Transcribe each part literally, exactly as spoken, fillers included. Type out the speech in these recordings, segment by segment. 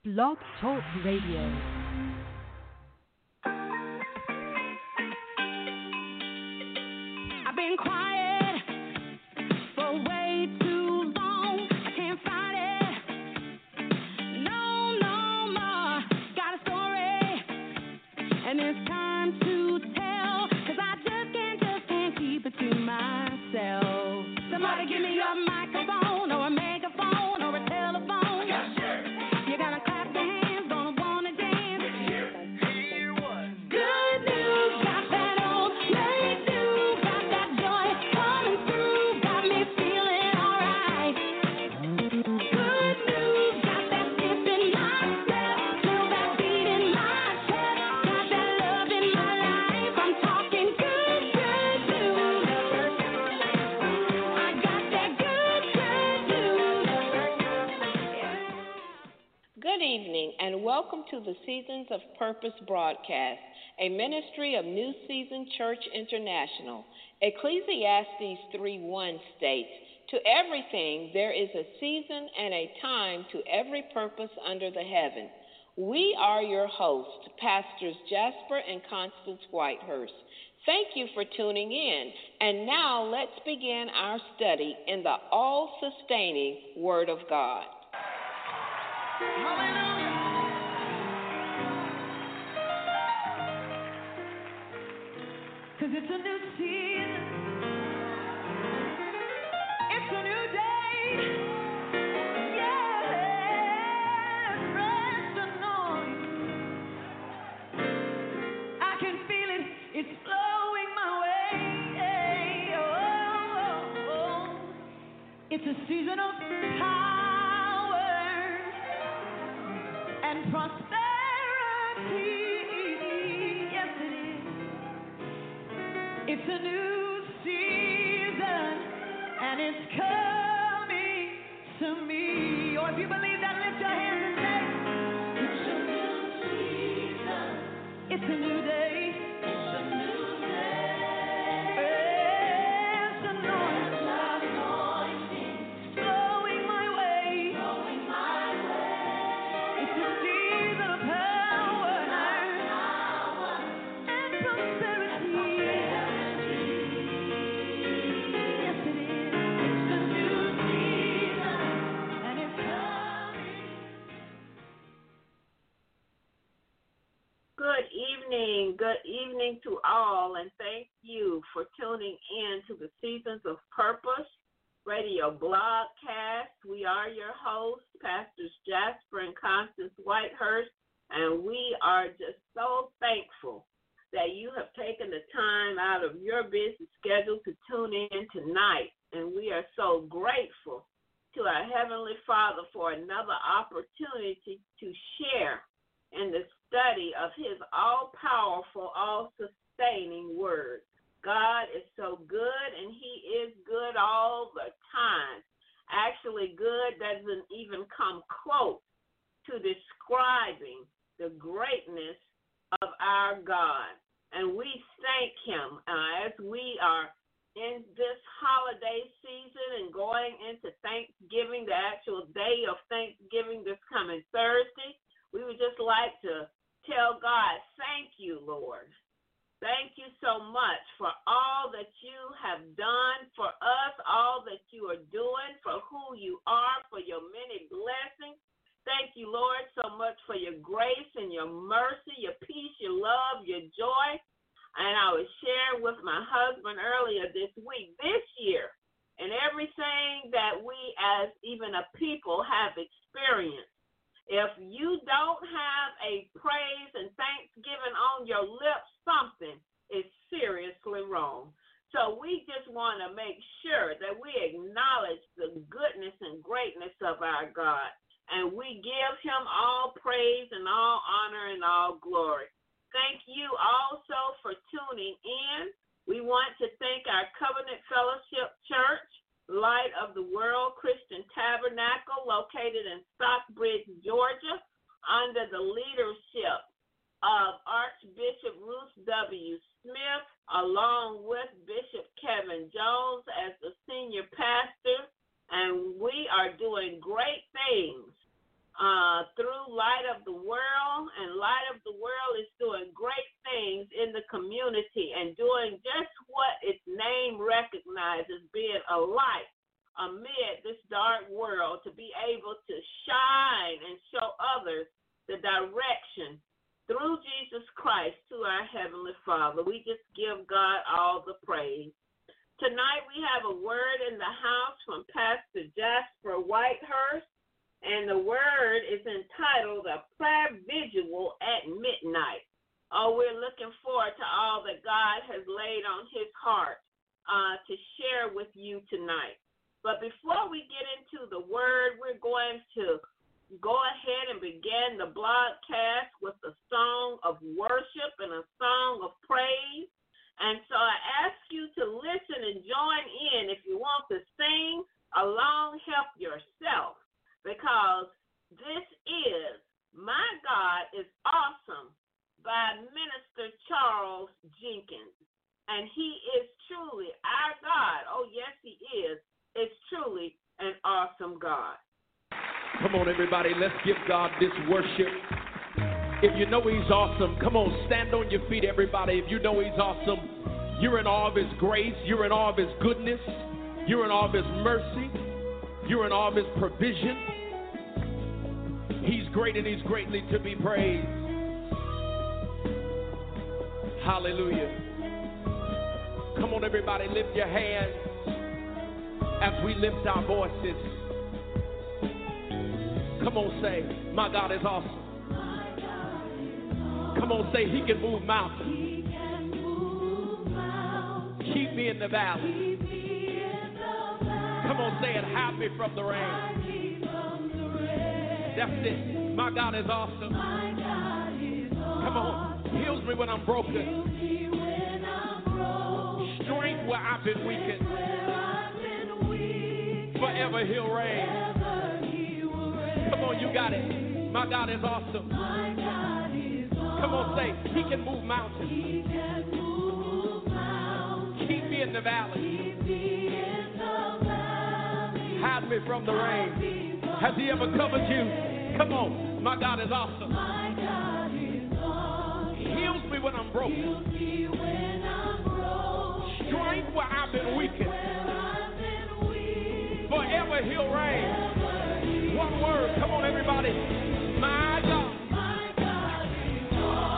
Blog Talk Radio. Welcome to the Seasons of Purpose broadcast, a ministry of New Season Church International. Ecclesiastes three one states, "To everything there is a season and a time to every purpose under the heaven." We are your hosts, Pastors Jasper and Constance Whitehurst. Thank you for tuning in. And now let's begin our study in the all-sustaining Word of God. Hallelujah. Cause it's a new season, it's a new day, yes, fresh anointing, I can feel it, it's flowing my way, oh, oh, oh. It's a season of power and prosperity. It's a new season, and it's coming to me. Or if you believe that, lift your hands and say, it's a new season. It's a new day. It's a new day. It's anointing. Flowing my way. Flowing my way. It's a season of power and prosperity. Good evening, good evening to all, and thank you for tuning in to the Seasons of Purpose radio blogcast. We are your hosts, Pastors Jasper and Constance Whitehurst, and we are just so thankful that you have taken the time out of your busy schedule to tune in tonight, and we are so grateful to our Heavenly Father for another opportunity to share in the study of his all-powerful, all-sustaining word. God is so good, and he is good all the time. Actually, good doesn't even come close to describing the greatness of our God. And we thank him uh, as we are in this holiday season and going into Thanksgiving, the actual day of Thanksgiving this coming Thursday. We would just like to tell God, thank you, Lord. Thank you so much for all that you have done for us, all that you are doing, for who you are, for your many blessings. Thank you, Lord, so much for your grace and your mercy, your peace, your love, your joy. And I was sharing with my husband earlier this week, this year, and everything that we as even a people have experienced. If you don't have a praise and thanksgiving on your lips, something is seriously wrong. So we just want to make sure that we acknowledge the goodness and greatness of our God, and we give him all praise and all honor and all glory. Thank you also for tuning in. We want to thank our Covenant Fellowship Church, Light of the World Christian Tabernacle, located in Stockbridge, Georgia, under the leadership of Archbishop Ruth W. Smith, along with Bishop Kevin Jones as the senior pastor, and we are doing great things uh, through Light of the World, and Light of the World is doing great things in the community and doing just what its name recognizes, being a light amid this dark world, to be able to shine and show others the direction through Jesus Christ to our Heavenly Father. We just give God all the praise. Tonight we have a word in the house from Pastor Jasper Whitehurst, and the word is entitled A Prayer Vigil at Midnight. Oh, we're looking forward to all that God has laid on his heart uh, to share with you tonight. But before we get into the word, we're going to go ahead and begin the broadcast with a song of worship and a song of praise. And so I ask you to listen and join in. If you want to sing along, help yourself, because this is My God is Awesome by Minister Charles Jenkins. And he is truly our God. Oh, yes, he is. It's truly an awesome God. Come on, everybody, let's give God this worship. If you know he's awesome, come on, stand on your feet, everybody. If you know he's awesome, you're in awe of his grace, you're in awe of his goodness, you're in awe of his mercy, you're in awe of his provision. He's great and he's greatly to be praised. Hallelujah. Come on, everybody, lift your hands as we lift our voices. Come on, say, my God is awesome. Come on, say, he can move mountains. He can move mountains. Keep me in the valley. Keep me in the valley. Come on, say it, hide me from the rain. From the rain. That's it. My God is awesome. My God is awesome. Come on, heals me when I'm broken. Heals me when I'm broken. Strength where I've been weakened. Where I've been weak. Forever he'll reign. Forever he will reign. Come on, you got it. My God is awesome. My God is awesome. Come on, say, he can move mountains. He can move mountains. Keep me in the valley. Keep me in the valley. Hide me from the rain. Has he ever covered you? Come on, my God is awesome. My God is awesome. Heals me when I'm broken. Heals me when I'm broken. Strength where I've been weakened. Where I've been weak. Forever he'll reign. Forever he One word, come on, everybody. My God. My God is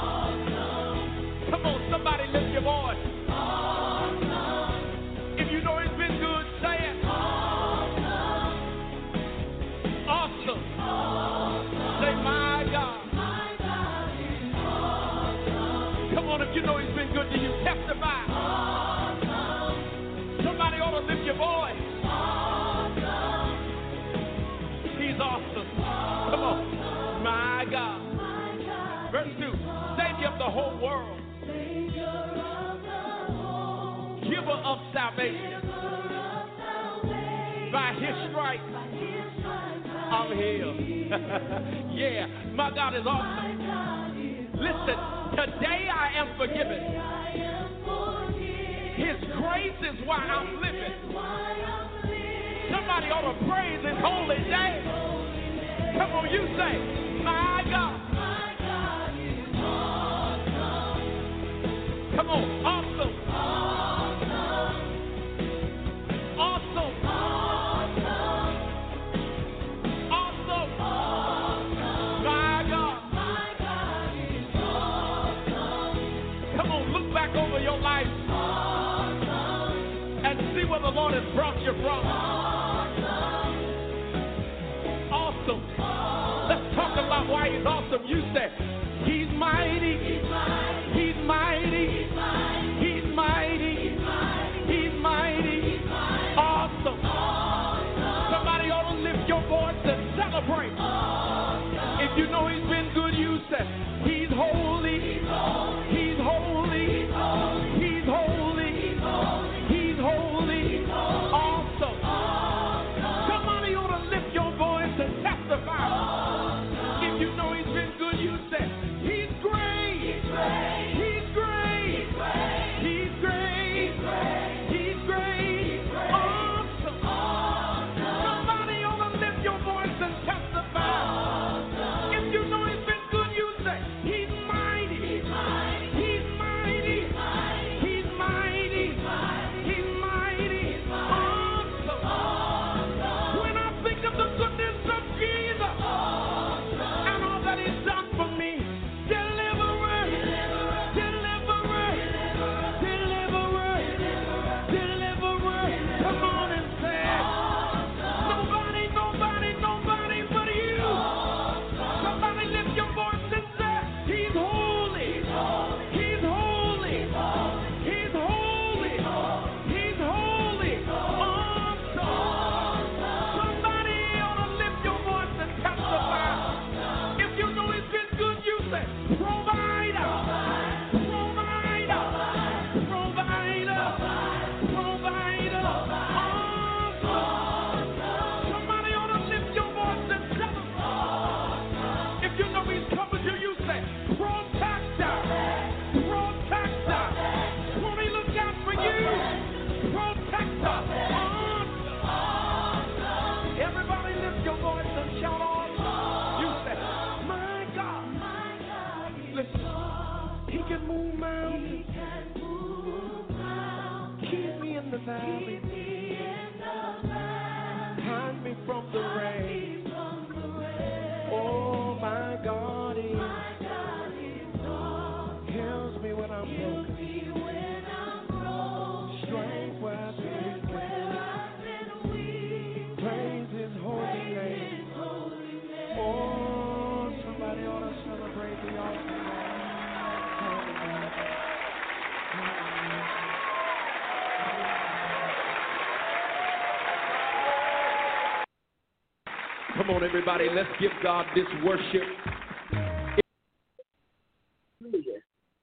awesome. Come on, somebody lift your voice. Awesome. If you know he's been good, say it. Awesome. Awesome. Awesome. Say, my God. My God is awesome. Come on, if you know he's been good to you, testify. Awesome. Somebody ought to lift your voice. Awesome. He's awesome. Awesome. Come on. My God. My God. Verse two. Savior of the whole world. Savior of the whole world. Giver of salvation. Giver of salvation. By his stripes. By his stripes I'm healed. Yeah, my God is awesome. God is Listen, awesome. Today I am forgiven. I am forgiven. His grace is why I'm living. Why I'm living. Somebody ought to praise his holy name. Come on, you say, my God. My God is awesome. Come on, awesome. Awesome. Awesome. Awesome. Awesome. My God. My God is awesome. Come on, look back over your life. Awesome. And see where the Lord has brought you from. Awesome. Awesome. Let's talk about why he's awesome. You say, he's mighty. He's mighty. He's mighty. He's mighty. He's mighty. He's mighty. He's mighty. He's mighty. Awesome. Awesome. Somebody ought to lift your voice and celebrate. Awesome. If you know he's been good, you say, he's holy. He's holy. He's holy. He's holy. He's holy. He's holy. He's holy. He's holy. Awesome. Awesome. Somebody ought to lift your voice and testify. Awesome. If you know he's been good, you say, he's great. He's great. He's great. He's great. He's great. He's great. He's great. Awesome. Awesome. Somebody ought to lift your voice and testify. Awesome. Cover you, you say, protector, protector. Won't he look out for you? Protector, awesome. Everybody lift your voice and shout awesome. You say, my God. Listen, he can move mountains. Keep me in the valley. Hide me from the rain. Oh, my God is. Heals me when I'm broken. Strength where I've been weak. Praise His holy name. Oh, somebody ought to celebrate the awesome God. Come on, everybody, let's give God this worship. Hallelujah.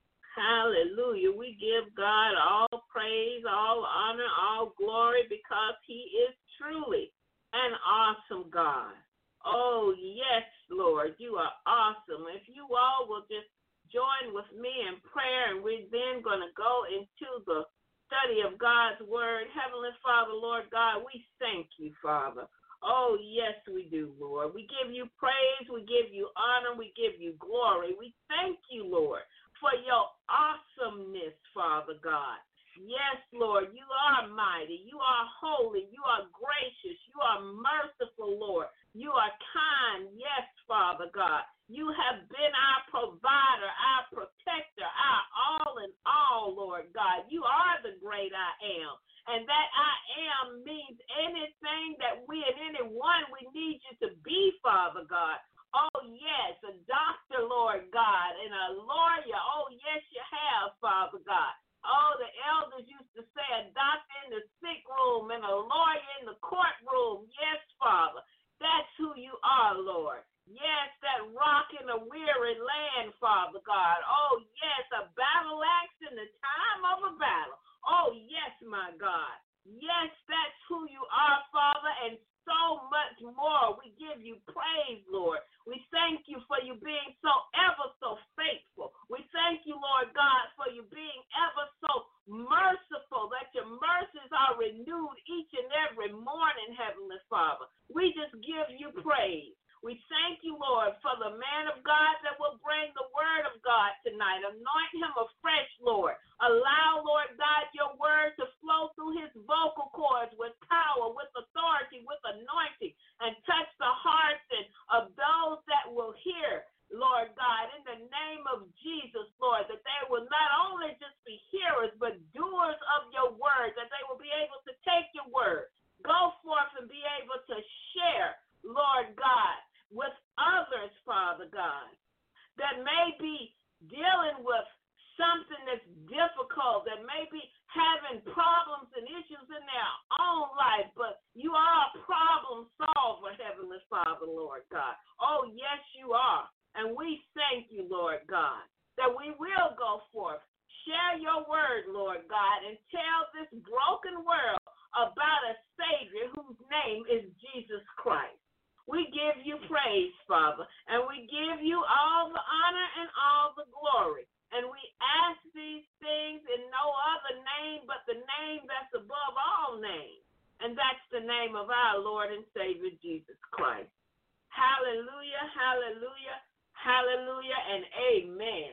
Hallelujah. We give God all praise, all honor, all glory because He is truly an awesome God. Oh, yes, Lord, you are awesome. If you all will just join with me in prayer, and we're then going to go into the study of God's Word. Heavenly Father, Lord God, we thank you, Father. Oh, yes, we do, Lord. We give you praise, we give you honor, we give you glory. We thank you, Lord, for your awesomeness, Father God. Yes, Lord, you are mighty, you are holy, you are gracious, you are merciful, Lord. You are kind, yes, Father God. You have been our provider, our protector, our all in all, Lord God. You are the great I am. And that I am means anything that we and anyone we need you to be, Father God. Oh, yes, a doctor, Lord God, and a lawyer. Oh, yes, you have, Father God. Oh, the elders used to say a doctor in the sick room and a lawyer in the courtroom. Yes, Father. That's who you are, Lord. Yes, that rock in a weary land, Father God. Oh, yes, a battle axe in the time of a battle. Oh, yes, my God. Yes, that's who you are, Father, and so much more. We give you praise, Lord. We thank you for you being so ever so faithful. We thank you, Lord God, for you being ever so merciful, that your mercies are renewed each and every morning, Heavenly Father. We just give you praise. We thank you, Lord, for the man of God that will bring the word of God tonight. Anoint him afresh, Lord. Allow, Lord God, your word to flow through his vocal cords with power, with authority, with anointing, and touch the hearts and of those that will hear, Lord God, in the name of Jesus, Lord, that they will not only just be hearers, but doers of your word, that they will be able to take your word, go forth and be able to share, Lord God, with others, Father God, that may be dealing with something that's difficult, that may be having problems and issues in their own life, but you are a problem solver, Heavenly Father, Lord God. Oh, yes, you are. And we thank you, Lord God, that we will go forth, share your word, Lord God, and tell this broken world about a Savior whose name is Jesus Christ. We give you praise, Father, and we give you all the honor and all the glory. And we ask these things in no other name but the name that's above all names, and that's the name of our Lord and Savior, Jesus Christ. Hallelujah, hallelujah, hallelujah, and amen.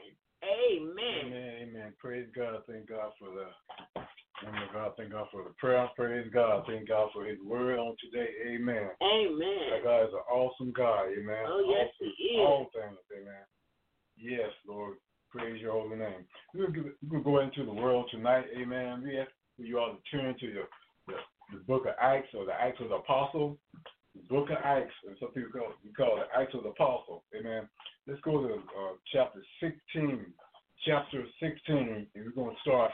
Amen. Amen, amen. Praise God. Thank God for the Amen. God, thank God for the prayer. Praise God. Thank God for his word on today. Amen. Amen. That God is an awesome God. Amen. Oh, yes, awesome, he is. All things. Amen. Yes, Lord. Praise your holy name. We're going to go into the world tonight. Amen. We ask for you all to turn to the, the, the book of Acts, or the Acts of the Apostle. The book of Acts, and some people call, we call it Acts of the Apostle. Amen. Let's go to uh, chapter sixteen. Chapter sixteen, and we're going to start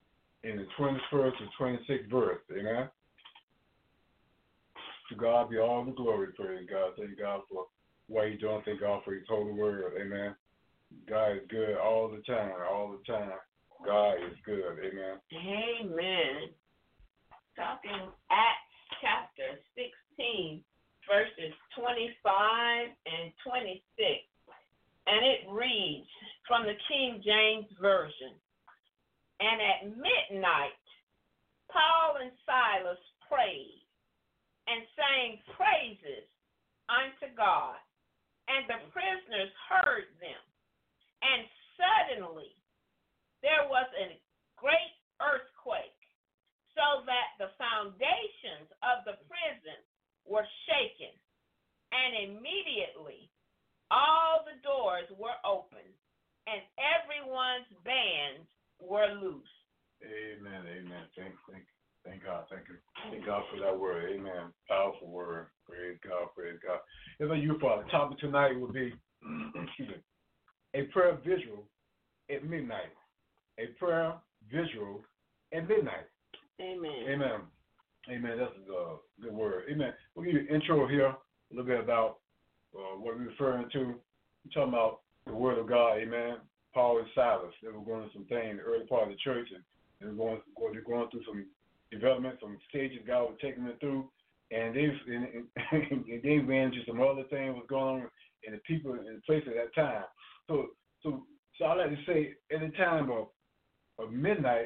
in the twenty-first to twenty-sixth verse. Amen. To God be all the glory, praise God. Thank God for what he's doing. Thank God for his holy word. Amen. God is good all the time, all the time. God is good. Amen. Amen. Talking Acts chapter sixteen, verses twenty-five and twenty-six. and it reads from the King James Version. And at midnight, Paul and Silas prayed and sang praises unto God, and the prisoners heard them. And suddenly there was a great earthquake, so that the foundations of the prison were shaken, and immediately all the doors were open, and everyone's bands were loose. Amen, amen. Thank, thank, thank God, thank you. Thank God for that word, amen. Powerful word. Praise God, praise God. If you, Father, the topic tonight will be, excuse me, a prayer visual at midnight. A prayer visual at midnight. Amen. Amen. Amen. That's a uh, good word. Amen. We'll give you an intro here, a little bit about uh, what we're referring to. We're talking about the Word of God. Amen. Paul and Silas. They were going through some things in the early part of the church, and they were going, going, going through some development, some stages God was taking them through, and they and, and, and they ran into some other things was going on in the people in the place at that time. So, so, so I like to say, at the time of, of midnight,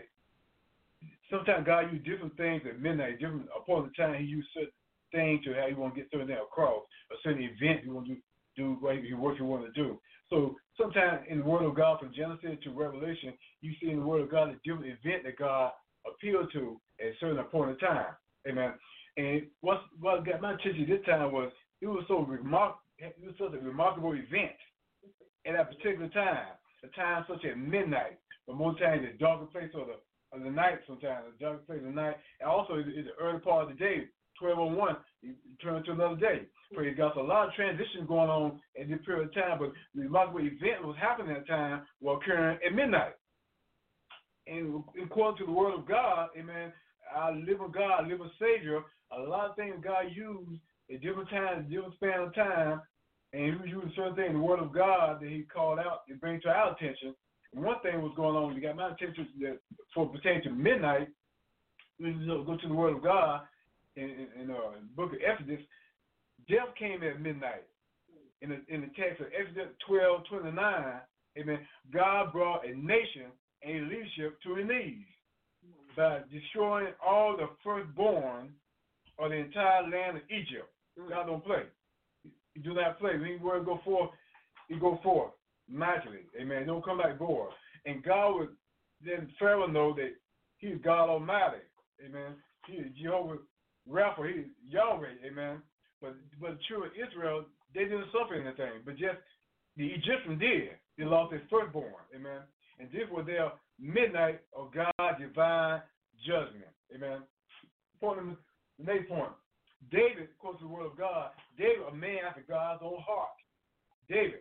sometimes God used different things at midnight, different upon the time He used certain things to how He want to get certain things across, a certain event He want to do, do what He what He want to do. So sometimes in the Word of God, from Genesis to Revelation, you see in the Word of God a different event that God appealed to at a certain point in time. Amen. And what what got my attention this time was it was so remark it was such a remarkable event at that particular time, a time such as midnight, but most times the darker place of the of the night sometimes, the darker place of the night, and also in the early part of the day, twelve oh one, you turn to another day. Praise God. So a lot of transition going on at this period of time, but the remarkable event was happening at that time was occurring at midnight. And according to the Word of God, amen, our living God, our living Savior, a lot of things God used at different times, different span of time, and He was using certain things in the Word of God that He called out and bring to our attention. And one thing was going on, you got my attention that for pertaining to midnight, we go to the Word of God in, in, in, uh, in the book of Exodus. Death came at midnight. In the, in the text of Exodus twelve twenty-nine, amen, God brought a nation and a leadership to their knees by destroying all the firstborn of the entire land of Egypt. God don't play. He do not play. When His word go forth, He go forth naturally. Amen. He don't come back void. And God would let Pharaoh know that He's God Almighty. Amen. He is Jehovah Rapha. He is Yahweh. Amen. But but the children of Israel, they didn't suffer anything, but just the Egyptians did. They lost their firstborn. Amen. And this was their midnight of God's divine judgment. Amen. Point them, the next point. David, of course, the word of God, David, a man after God's own heart. David,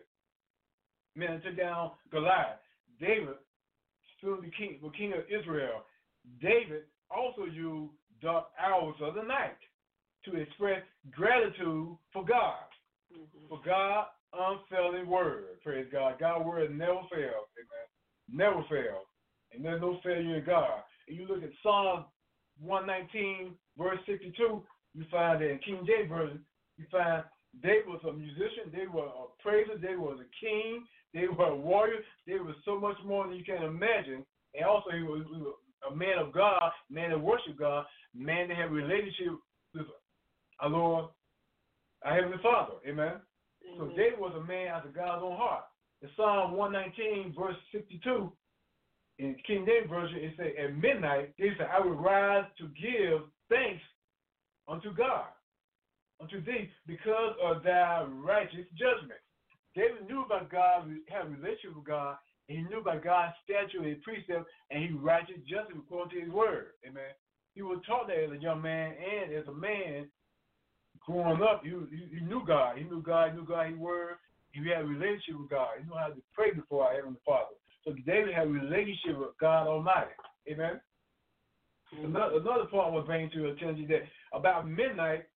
man, took down Goliath. David, still the king, the king of Israel. David also used dark hours of the night to express gratitude for God, mm-hmm. for God's unfailing word. Praise God. God's word never fails. Amen. Never fails. And there's no failure in God. And you look at Psalm one nineteen, verse sixty-two, you find that in King James Version, you find David was a musician, they were a praiser, they were a king, they were a warrior, they were so much more than you can imagine. And also he was, he was a man of God, man that worshiped God, man that had a relationship with our Lord, our Heavenly Father. Amen. Amen. So David was a man after God's own heart. In Psalm one nineteen, verse sixty-two, in King James Version, it says, at midnight, David said, I will rise to give thanks unto God, unto thee, because of thy righteous judgment. David knew about God, had a relationship with God, and he knew about God's statute and precept, and he righteous justice according to his word. Amen. He was taught that as a young man, and as a man growing up, he, he, he knew God. He knew God, he knew God's word. He had a relationship with God. He knew how to pray before our Heavenly Father. So David had a relationship with God Almighty. Amen. Mm-hmm. Another, another point I want to bring to your attention that about midnight,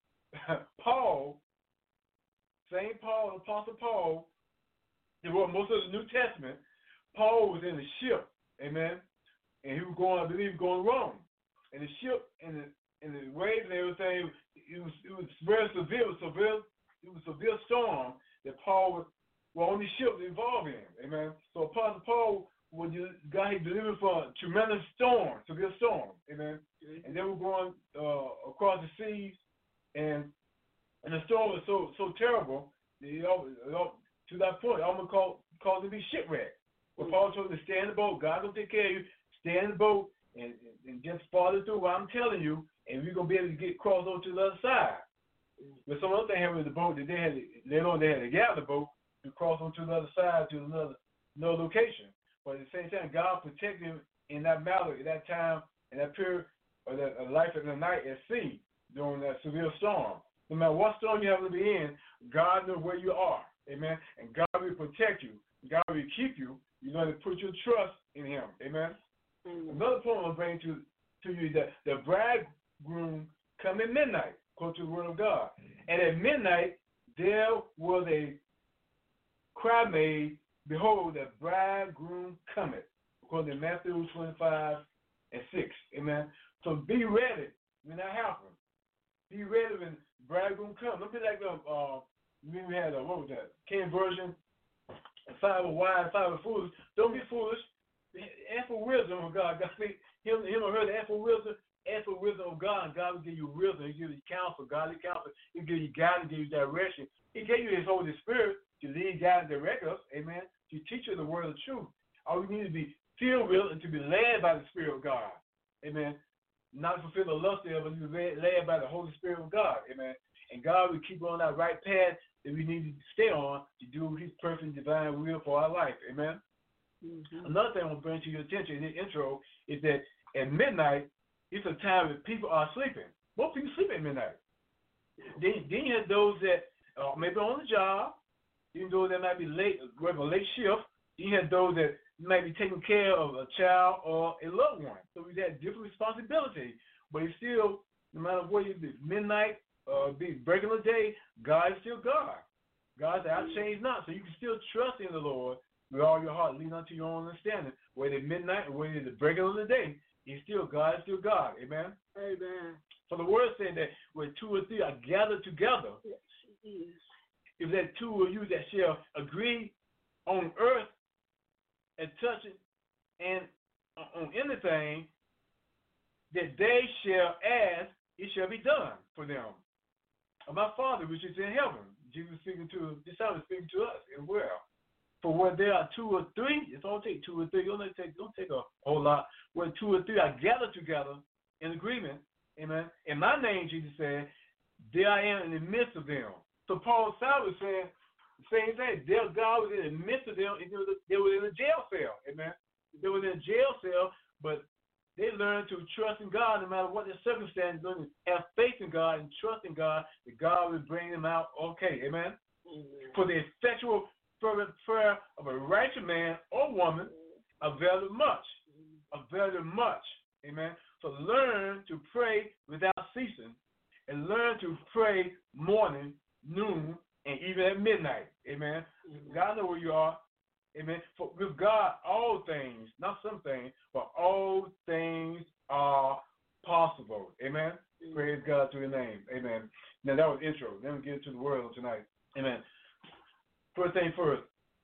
Paul, Saint Paul, Apostle Paul, he wrote most of the New Testament. Paul was in the ship, amen, and he was going, I believe, he was going to Rome. And the ship and the and the waves and everything, it was it was very severe, it was severe, it was a severe storm that Paul was were on these ships involved in. Amen. So Apostle Paul was God he delivered from a tremendous storm, severe storm. Amen. And they were going uh, across the seas, and and the storm was so so terrible that you know, to that point, it almost caused, caused them to be shipwrecked. But Paul told them to stay in the boat. God will take care of you. Stay in the boat and, and, and just follow through what I'm telling you, and we're gonna be able to get crossed over to the other side. But some other thing happened with the boat that they had to, later on they had to gather the boat to cross on to the other side to another another location. But at the same time, God protected him in that matter, in that time, in that period of the of life of the night at sea during that severe storm. No matter what storm you have to be in, God knows where you are. Amen. And God will protect you. God will keep you. You're going to put your trust in him. Amen. Mm-hmm. Another point I'll bring to, to you is that the bridegroom come at midnight, according to the word of God. And at midnight, there was a cry made, behold, the bridegroom cometh, according to Matthew twenty-five and six. Amen. So be ready when that happens. Be ready when the bridegroom comes. Don't be like the, uh, we had, a, what was that, King Version, five of wise, five of foolish. Don't be foolish. Ask for wisdom of God. God say, him, him or her to ask for wisdom. Ask for wisdom of God, and God will give you wisdom. He'll give you counsel, godly counsel. He'll give you guidance, give you direction. He gave you his Holy Spirit to lead, guide, and direct us, amen, to teach you the word of truth. All we need to be filled with and to be led by the Spirit of God, amen. Not to fulfill the lust of, but to be led by the Holy Spirit of God, amen. And God will keep on that right path that we need to stay on to do his perfect divine will for our life, amen. Mm-hmm. Another thing I want to bring to your attention in the intro is that at midnight, it's a time that people are sleeping. Most people sleep at midnight. Then, then you have those that uh, maybe on the job, even though that might be late, working a late shift. You have those that might be taking care of a child or a loved one. So we have different responsibilities. But it's still, no matter what you do, midnight, uh, be breaking the day, God is still God. God said, I change not. So you can still trust in the Lord with all your heart, lean unto your own understanding. Whether it's midnight or whether it's the breaking of the day, he's still God, is still God. Amen? Amen. So the word said that when two or three are gathered together, yes, it is. If that two of you that shall agree on earth and touching and on anything that they shall ask, it shall be done for them. Of my Father which is in heaven. Jesus speaking to this time is speaking to us as well. For where there are two or three, it don't take two or three, it don't take, don't take a whole lot. Where two or three are gathered together in agreement, amen. In my name, Jesus said, there I am in the midst of them. So Paul was saying the same thing. Their God was in the midst of them. They were in a jail cell, amen. They were in a jail cell, but they learned to trust in God no matter what their circumstances. Learn to have faith in God and trust in God that God will bring them out okay, amen. Mm-hmm. For the effectual fervent prayer of a righteous man or woman availeth much, availeth much, amen. So learn to pray without ceasing, and learn to pray morning, noon, and even at midnight, amen. Mm-hmm. God knows where you are, amen. For with God, all things, not some things, but all things are possible, amen. Mm-hmm. Praise God through the name, amen. Now that was intro. Then we get into the word of tonight, amen. First thing first,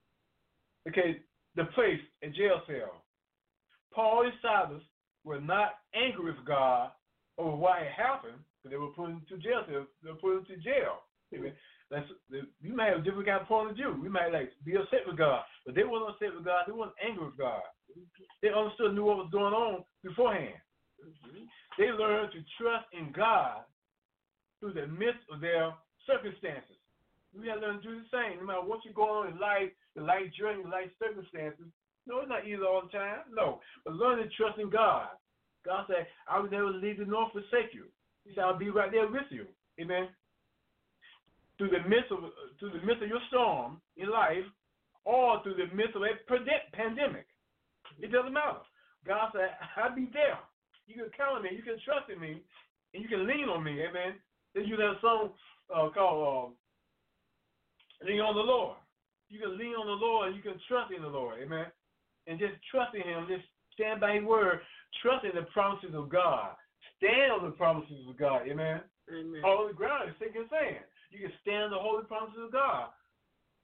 okay, the place, a jail cell. Paul and Silas were not angry with God over what had happened, because they were put into jail cell. They were put into jail. Amen. That's, we might have a different kind of point of view. We might like be upset with God, but they weren't upset with God. They weren't angry with God. They understood, knew what was going on beforehand. Mm-hmm. They learned to trust in God through the midst of their circumstances. We have to learn to do the same. No matter what you're going on in life, the life journey, life circumstances. No, it's not easy all the time. No. But learn to trust in God. God said, I will never leave you nor forsake you. He said, I'll be right there with you. Amen. Through the midst of through the midst of your storm in life, or through the midst of a pandemic. It doesn't matter. God said, I'll be there. You can count on me, you can trust in me, and you can lean on me. Amen. Then you have a song uh, called uh, Lean on the Lord. You can lean on the Lord and you can trust in the Lord. Amen. And just trust in him, just stand by his word, trust in the promises of God. Stand on the promises of God. Amen. Amen. All the ground is sinking sand. You can stand on the holy promises of God.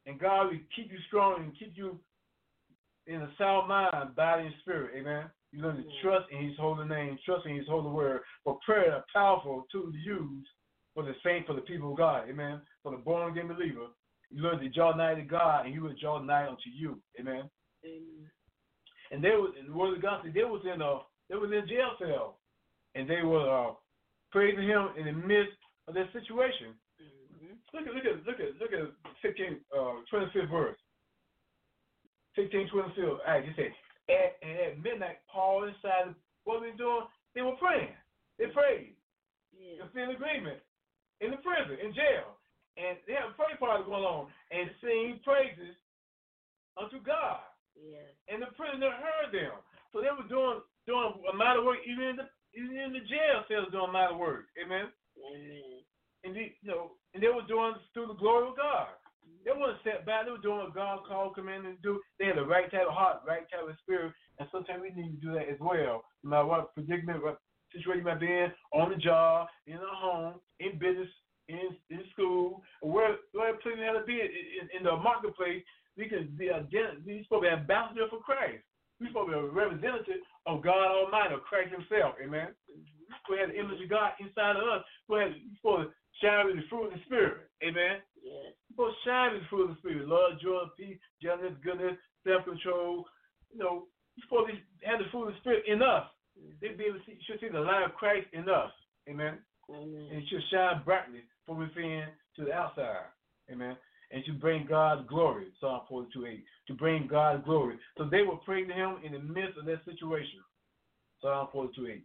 And God will keep you strong and keep you in a sound mind, body, and spirit. Amen. You learn to mm-hmm. trust in His holy name, trust in His holy word. For prayer, a powerful tool to use for the saint, for the people of God. Amen. For the born again believer, you learn to draw nigh to God, and He will draw nigh unto you. Amen. Amen. And they was in the word of God. They was in a they was in jail cell, and they were uh, praising Him in the midst of their situation. Mm-hmm. Look at look at look at look at fifteen uh, twenty-fifth verse. Fifteen twenty-fifth. All right, you say at, at midnight, Paul and Silas, what were they doing? They were praying. They prayed. Yeah. They in agreement in the prison, in jail, and they had a prayer party going on and sing praises unto God. Yeah. And the prisoner heard them, so they were doing doing a mighty work even in the even in the jail cells doing mighty work. Amen. Amen. And the, you know, and they were doing through the glory of God. They weren't set back. They were doing what God called, commanded to do. They had the right type of heart, right type of spirit, and sometimes we need to do that as well. No matter what predicament, what situation you might be in, on the job, in a home, in business, in in school, where where place we have to be in, in, in the marketplace. We can be a we're supposed to be an ambassador for Christ. We're supposed to be a representative of God Almighty, of Christ Himself. Amen. We have the image of God inside of us. We're supposed to shine with the fruit of the Spirit. Amen. Yes. We're supposed to shine with the fruit of the Spirit. Love, joy, peace, gentleness, goodness, self-control. You know, we're supposed to have the fruit of the Spirit in us. Mm-hmm. They be able to see, should see the light of Christ in us. Amen. Amen. And it should shine brightly from within to the outside. Amen. And to bring God glory. Psalm forty-two eight. To bring God glory. So they were praying to Him in the midst of their situation. Psalm forty-two eight.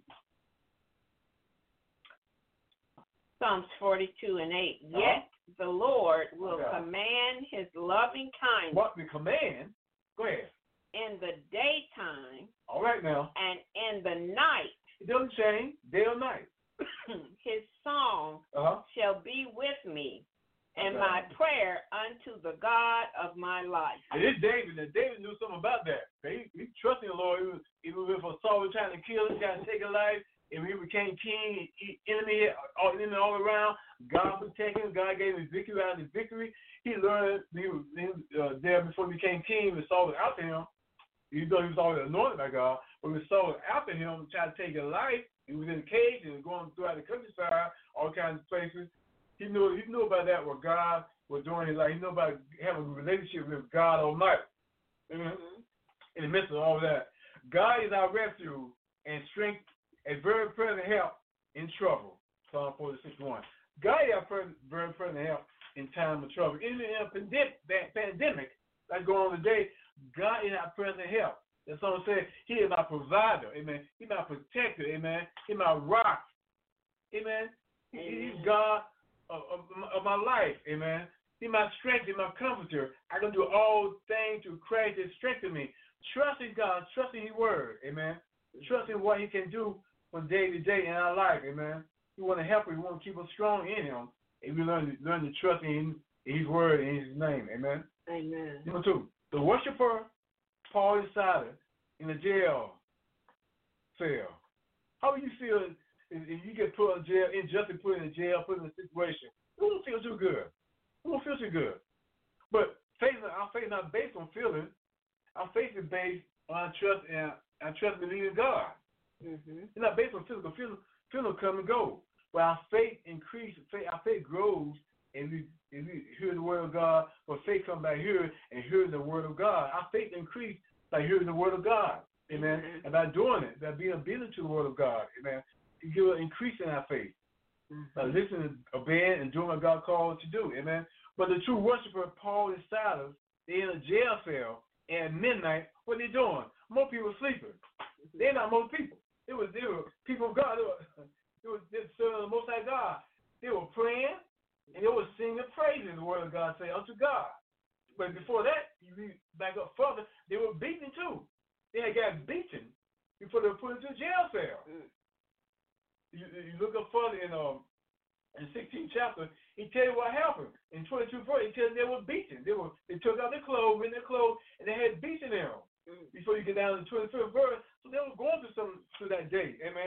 Psalms forty-two and eight. Uh-huh. Yet the Lord will okay. command His loving kindness. What the command? Go ahead. In the daytime. All right now. And in the night. It doesn't change, day or night. His song uh-huh. shall be with me, and okay. my prayer unto the God of my life. And it's David, and David knew something about that. He, he trusted the Lord. He was, even if Saul was trying to kill him, trying to take his life, and when he became king, he, enemy all, enemy all around, God protected him. God gave him victory out of his victory. He learned he was, he was uh, there before he became king, when Saul was after him. Even though he was already anointed by God, but when Saul was after him, trying to take his life, he was in a cage and going throughout the countryside, all kinds of places. He knew he knew about that, what God was doing in his life. He knew about having a relationship with God Almighty. Mm-hmm. In the midst of all that, God is our refuge and strength, a very present help in trouble. Psalm forty-six one. God is our very present help in time of trouble. In a pandemic that's going on today, God is our present help. And someone said, He is my provider, amen. He's my protector, amen. He's my rock, amen. He's God of, of, of my life, amen. He's my strength, He's my comforter. I can do all things through Christ that strengthens me. Trusting God, trusting His word, amen. Trusting what He can do from day to day in our life, amen. We want to help Him, we want to keep us strong in Him. And we learn to, learn to trust in His word and His name, amen. Amen. Number two, the worshiper Paul and Silas in the jail cell. How do you feel if, if you get put in jail, injustice put in the jail, put in a situation? It won't feel too good. It won't feel too good. But faith, our faith is not based on feelings. Our faith is based on trust and our trust and believing God. Mm-hmm. It's not based on physical. Feelings feeling come and go. But our faith increases, faith, our faith grows, and we, and we hear the word of God. But faith comes by hearing and hearing the word of God. Our faith increases by hearing the word of God. Amen. Mm-hmm. And by doing it, by being obedient to the word of God. Amen. You give an increase in our faith. Mm-hmm. By listening, obeying, and doing what God called to do. Amen. But the true worshiper, Paul and Silas, they're in a jail cell, and at midnight, what are they doing? More people sleeping. Mm-hmm. They're not most people. It was they were people of God. They were, they were, they were serving the Most High God. They were praying, and they were singing praises, the word of God say, unto God. But before that, you read back up further, they were beaten too. They had got beaten before they were put into a jail cell. Mm. You, you look up further in um in the sixteenth chapter, he tell you what happened. In twenty-two verse, he tells you they were beaten. They were they took out their clothes, in their clothes, and they had beaten them. Mm. Before you get down to the twenty-fifth verse, so they were going through some through that day, amen.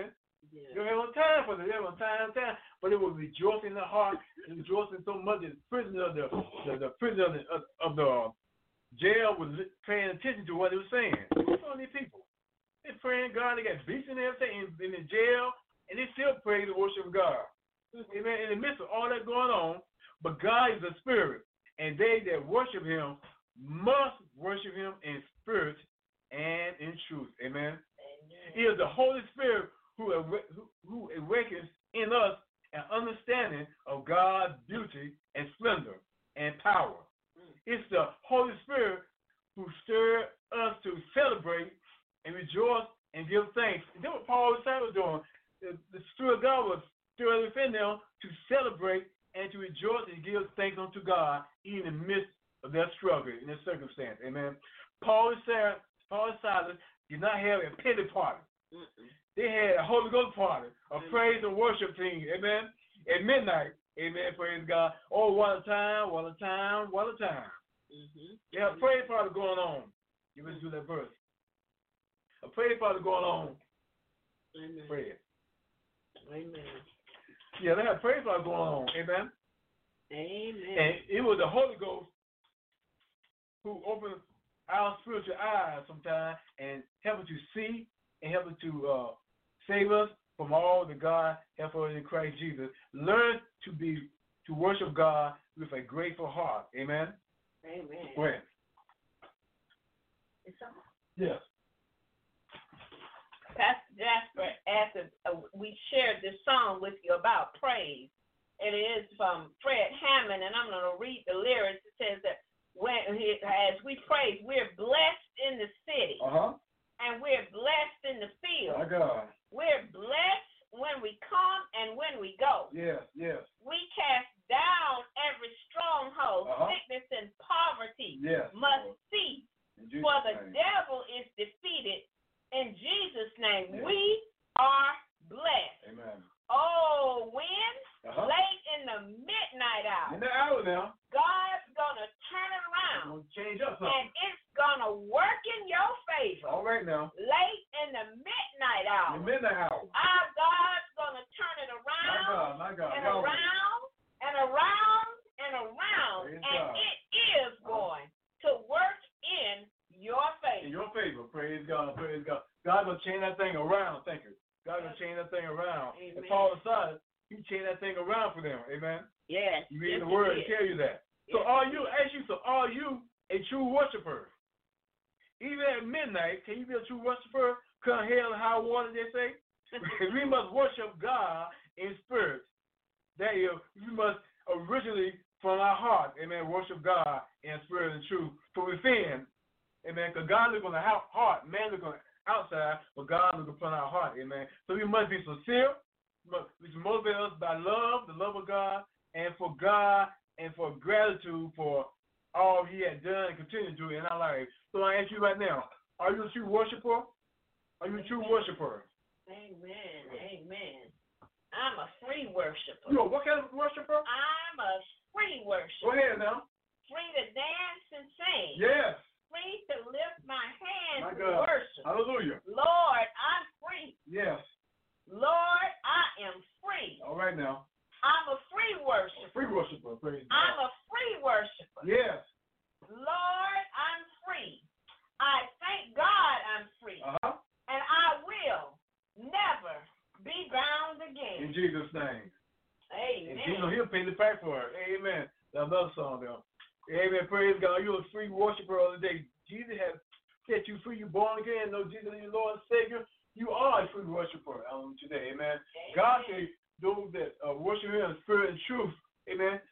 Yeah. You don't have no time for that. You have no time, time. But it was rejoicing in the heart, and rejoicing so much that the prisoner of the, the, the prisoner of the, of, of the uh, jail was paying attention to what he was saying. What's on these people? They're praying God. They got beats and everything in, in the jail, and they still pray to worship God. Amen. In the midst of all that going on, but God is a spirit, and they that worship Him must worship Him in spirit and in truth. Amen. Amen. It is the Holy Spirit who, who, who awakens in us an understanding of God's beauty and splendor and power. Mm. It's the Holy Spirit who stirs us to celebrate and rejoice and give thanks. And that's what Paul was doing. The, the Spirit of God was stirring within them to celebrate and to rejoice and give thanks unto God even in the midst of their struggle, in their circumstance. Amen. Paul and Sarah, Paul and Silas did not have a pity party. Mm-mm. They had a Holy Ghost party, a mm-hmm. praise and worship team. Amen. At midnight. Amen. Praise God. Oh, what a time, what a time, what a time. Mm-hmm. They have a praise party going on. You better do that verse. A praise party going on. Amen. Praise. Amen. Yeah, they have a praise party going on. Amen. Amen. And it was the Holy Ghost who opened our spiritual eyes sometimes and help us to see and help us to uh, save us from all that God has for us in Christ Jesus. Learn to be to worship God with a grateful heart. Amen. Amen. Go ahead. It's on. Yes. Pastor Jasper asked if uh, we shared this song with you about praise. It is from Fred Hammond, and I'm going to read the lyrics. It says that when as we praise, we're blessed in the city, uh-huh. and we're blessed in the field. My God. We're blessed when we come and when we go. Yes, yes. We cast down every stronghold, uh-huh. sickness and poverty yes, must Lord. cease, Jesus for the name. devil is defeated. In Jesus' name, yes. we are blessed. Amen. Oh, when? Uh-huh. Late in the midnight hour. In the hour now. God's going to turn it around. It's gonna change up something. And it's going to work in your favor. All right now. Late in the midnight hour. The midnight hour. Our God's going to turn it around. My God, my God. And Y'all around and around and around. Praise and God. it is going to work in your favor. In your favor. Praise God. Praise God. God's going to change that thing around. Thank you. God's going to change that thing around. Amen. And Paul and Silas, He changed that thing around for them. Amen. Yes. You read yes, the word and tell you that. Yes, so are you, ask you, so are you a true worshiper? Even at midnight, can you be a true worshiper? Come hell and high water, they say. We must worship God in spirit. That is, we must originally from our heart, amen, worship God in spirit and truth from within. Amen. Because God looks on the heart, man looks on the outside, but God looks upon our heart. Amen. So we must be sincere. Which motivates us by love, the love of God, and for God, and for gratitude for all He has done and continue to do in our life. So I ask you right now, are you a true worshiper? Are you a true worshiper? Amen. Amen. I'm a free worshiper. You are what kind of worshiper? I'm a free worshiper. Go ahead now. Free to dance and sing. Yes. Free to lift my hands my and God. worship. Hallelujah. Lord, I'm free. Yes. Lord, I am free. All right now. I'm a free worshiper. Free worshiper, praise God. I'm a free worshiper. Yes. Lord, I'm free. I thank God I'm free. Uh-huh. And I will never be bound again. In Jesus' name. Amen. And Jesus, He'll pay the price for it. Amen. That's another song there. Amen. Praise God. You're a free worshiper of the day. Jesus has set you free. You're born again. Know Jesus is your Lord and Savior. You are a free worshiper um, today, amen. amen. God says those that uh, worship Him in spirit and truth, amen.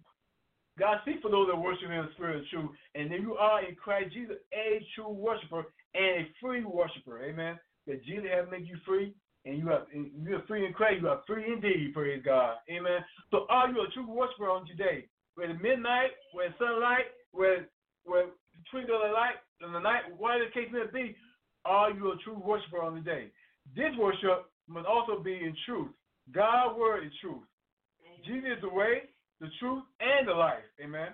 God seeks for those that worship Him in spirit and truth, and then you are in Christ Jesus a true worshiper and a free worshiper, amen. That Jesus has made you free, and you are you are free in Christ. You are free indeed, praise God, amen. So are you a true worshiper on today? Where the midnight, where sunlight, where where twinkle of the light in the night, whatever the case may be. Are you a true worshiper on the day? This worship must also be in truth. God's word is truth. Amen. Jesus is the way, the truth, and the life. Amen.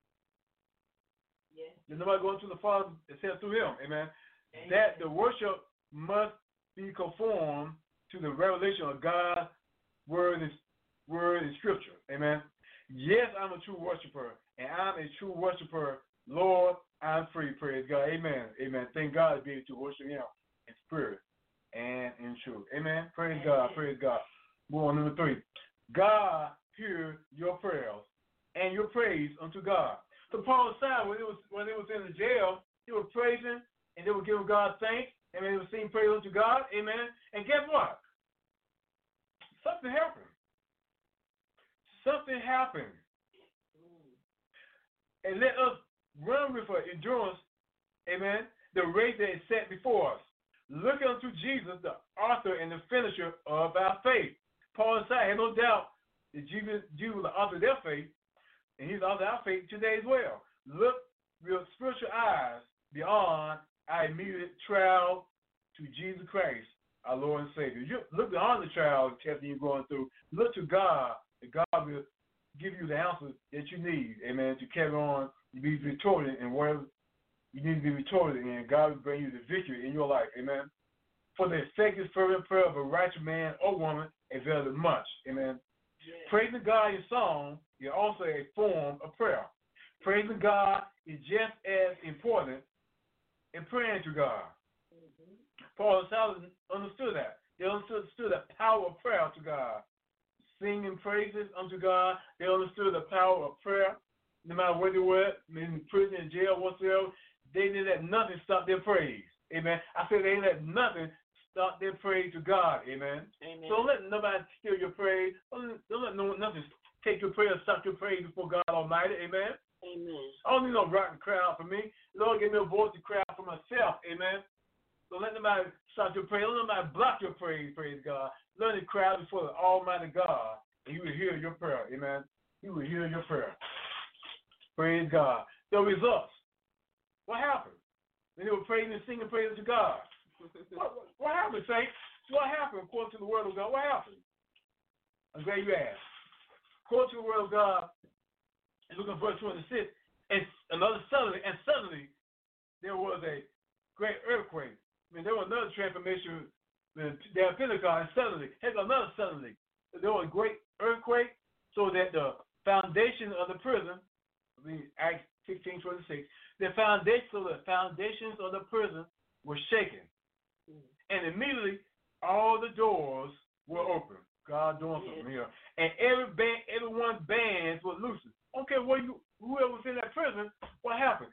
Yes. There's nobody going to the Father except through Him. Amen. Amen. That the worship must be conformed to the revelation of God's word and, word and scripture. Amen. Yes, I'm a true worshiper, and I'm a true worshiper. Lord, I'm free. Praise God. Amen. Amen. Thank God to be able to worship Him in spirit and in truth. Amen. Praise God. Praise God. Move on, number three. God hear your prayers and your praise unto God. So Paul said when it was when it was in the jail, he was praising and they were giving God thanks, and they were singing praise unto God. Amen. And guess what? Something happened. Something happened. And let us run with endurance, amen, the race that is set before us. Look unto Jesus, the author and the finisher of our faith. Paul said, I have no doubt that Jesus, Jesus was the author of their faith, and He's the author of our faith today as well. Look with spiritual eyes beyond our immediate trial to Jesus Christ, our Lord and Savior. You look beyond the trial and testing you're going through. Look to God, and God will give you the answers that you need, amen, to carry on and be victorious in whatever you need to be victorious in. God will bring you the victory in your life, amen. For the effective, fervent prayer of a righteous man or woman availeth much, amen. Yes. Praising God in song is also a form of prayer. Praising God is just as important in praying to God. Mm-hmm. Paul and Silas understood that. They understood the power of prayer to God. Singing praises unto God. They understood the power of prayer. No matter where they were, in prison, in jail, whatsoever, they didn't let nothing stop their praise. Amen. I said they didn't let nothing stop their praise to God. Amen. Amen. So don't let nobody steal your praise. Don't, don't let no, nothing take your praise, stop your praise before God Almighty. Amen. Amen. I don't need no rotten crowd for me. Lord, give me a voice to cry out for myself. Amen. So let nobody stop your praise. Don't let nobody block your praise, praise God. Learn to cry out before the Almighty God, and He will hear your prayer. Amen. He will hear your prayer. Praise God. The results. What happened? When they were praising and singing praises to God. what, what, what happened, saints? What happened according to the word of God? What happened? I'm glad you asked. According to the word of God, look at verse twenty-six, and another suddenly, and suddenly there was a great earthquake. I mean, there was another transformation there at Pentecost, and suddenly, here's another suddenly. There was a great earthquake, so that the foundation of the prison, I mean, Acts sixteen twenty-six, the foundation, so the foundations of the prison were shaken. And immediately, all the doors were open. God doing something here. And every band, everyone's bands were loosened. Okay, well, you, whoever was in that prison, what happened?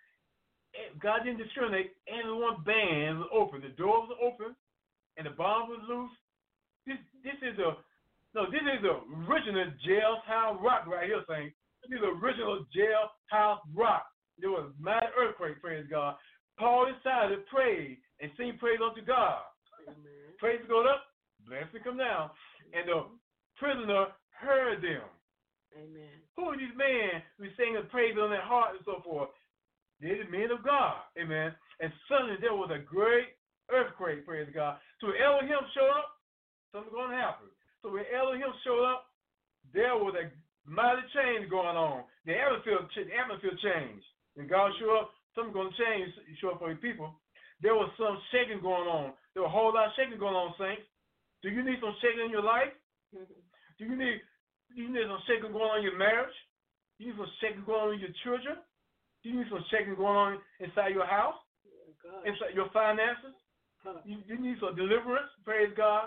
God didn't discriminate. Everyone's bands were open. The doors were open, and the bonds were loose. This, this is a, no, this is the original jailhouse rock right here, saying. This is the original jailhouse rock. There was a mighty earthquake, praise God. Paul decided to pray and sing praise unto God. Amen. Praise go up, blessing come down. And the prisoner heard them. Amen. Who are these men who singing praise on their heart and so forth? They're the men of God. Amen. And suddenly there was a great earthquake, praise God. So when Elohim showed up, something's going to happen. So when Elohim showed up, there was a mighty change going on. The atmosphere, the atmosphere changed. When God showed up, something's going to change, show up for your people. There was some shaking going on. There was a whole lot of shaking going on, saints. Do you need some shaking in your life? Do you need do you need some shaking going on in your marriage? Do you need some shaking going on in your children? Do you need some shaking going on inside your house? Oh, inside your finances? Huh. You, you need some deliverance, praise God.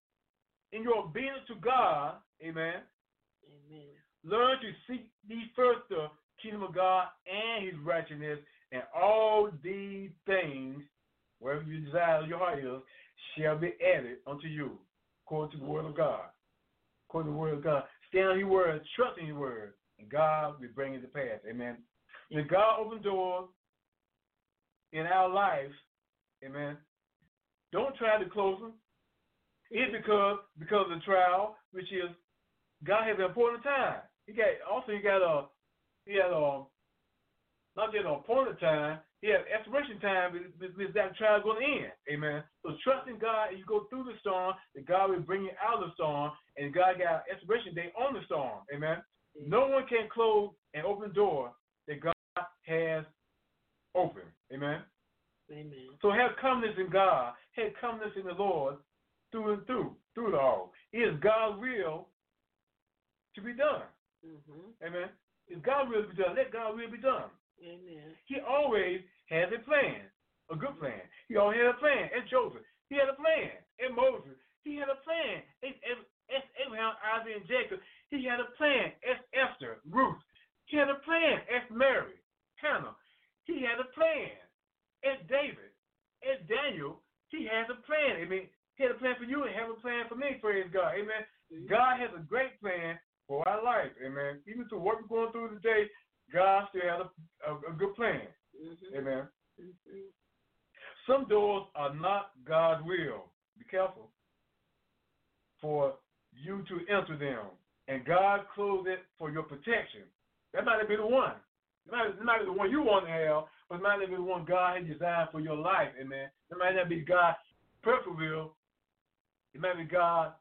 In your obedience to God, amen. Amen. Learn to seek ye first the kingdom of God and His righteousness, and all these things, wherever you desire your heart is, shall be added unto you, according to the word of God. According to the word of God. Stand on His word, trust in His word, and God will bring it to pass. Amen. When God opens doors in our lives, amen, don't try to close them. It's because because of the trial, which is God has an appointed time. He got also he got a he had a not just an appointed time, he had expiration time with that trial going to end. Amen. So trust in God, and you go through the storm, that God will bring you out of the storm, and God got an expiration date on the storm. Amen. Mm-hmm. No one can close an open door that God has open. Amen. Amen. So have confidence in God, have confidence in the Lord, through and through, through it all. It is God's will to be done. Mm-hmm. Amen. It's God's will to be done. Let God's will be done. Amen. He always has a plan, a good plan. He always had a plan. And Joseph, he had a plan. And Moses, he had a plan. And, and, and Abraham, Isaac, and Jacob, he had a plan. As Esther, Ruth, he had a plan. As Mary, Hannah, he had a plan. As David, as Daniel, he has a plan. Amen. He had a plan for you and have a plan for me. Praise God. Amen. God has a great plan for our life. Amen. Even through what we're going through today, God still has a, a, a good plan. Mm-hmm. Amen. Mm-hmm. Some doors are not God's will. Be careful for you to enter them. And God closed it for your protection. That might be the one. It might, it might be the one you want to have, but it might not be the one God has designed for your life. Amen. It might not be God's perfect will. It might be God's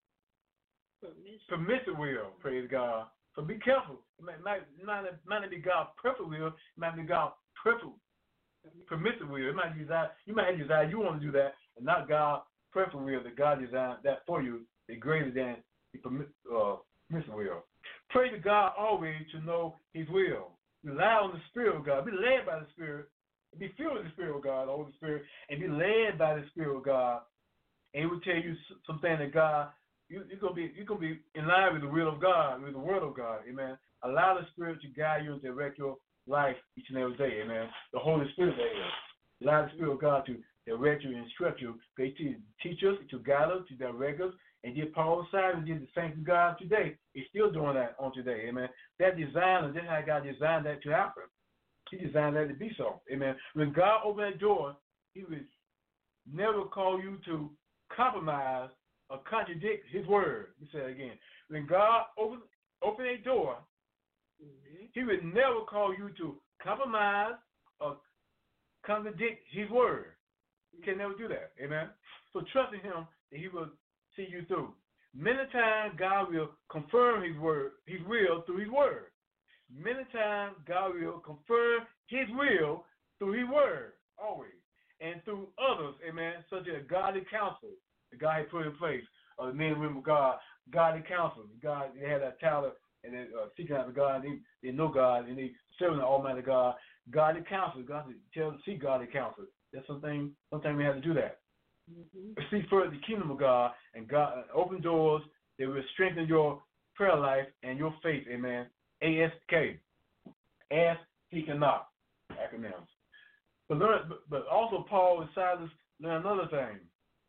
permissive will. Praise God. So be careful. It might, might, might, not, might not be God's perfect will. It might be God's perfect permissive will. It might be desire, you might have desire you want to do that, and not God's perfect will that God designed that for you is greater than the permissive uh, will. Pray to God always to know His will. Rely on the Spirit of God. Be led by the Spirit. Be filled with the Spirit of God, the Holy Spirit, and be led by the Spirit of God. And He will tell you something that God, you, you're gonna be, you're gonna be in line with the will of God, with the Word of God. Amen. Allow the Spirit to guide you and direct your life each and every day. Amen. The Holy Spirit there. Allow the Spirit of God to direct you and instruct you. They teach, teach us, to guide us, to direct us. And did Paul Simon did the same to God today. He's still doing that on today. Amen. That design, and that's how God designed that to happen. He designed that to be so. Amen. When God opened that door, He would never call you to compromise or contradict His word. He said again. When God opened open a door, mm-hmm. He would never call you to compromise or contradict His word. He can never do that. Amen. So trust in Him that He will see you through. Many times God will confirm His word, His will through His word. Many times God will confirm His will through His word, always, and through others, amen, such as godly counsel that God had put in place, or the men and women of God, godly counsel. God, they had that talent and they uh, seeking after God, they, they know God, and they serving the Almighty God. Godly counsel, God tell them to seek godly counsel. That's something. Sometimes we have to do that. Mm-hmm. Seek first the kingdom of God and God uh, open doors that will strengthen your prayer life and your faith. Amen. A S K. Ask, seek, and knock. Acronyms. But learn. But, but also Paul and Silas learned another thing.